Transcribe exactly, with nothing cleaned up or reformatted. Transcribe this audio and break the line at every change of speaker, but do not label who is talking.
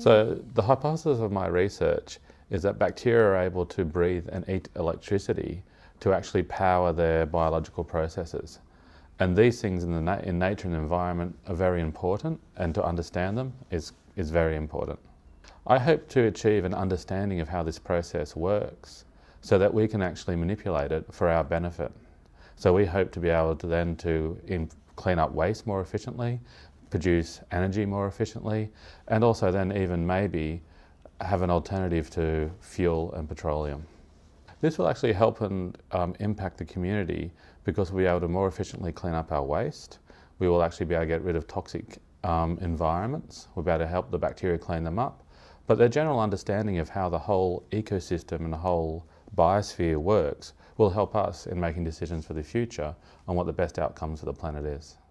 So the hypothesis of my research is that bacteria are able to breathe and eat electricity to actually power their biological processes. And these things in, the na in nature and the environment are very important, and to understand them is, is very important. I hope to achieve an understanding of how this process works so that we can actually manipulate it for our benefit. So we hope to be able to then to in, clean up waste more efficiently, produce energy more efficiently, and also then even maybe have an alternative to fuel and petroleum. This will actually help and um, impact the community because we'll be able to more efficiently clean up our waste. We will actually be able to get rid of toxic um, environments. We'll be able to help the bacteria clean them up. But the general understanding of how the whole ecosystem and the whole biosphere works will help us in making decisions for the future on what the best outcomes for the planet is.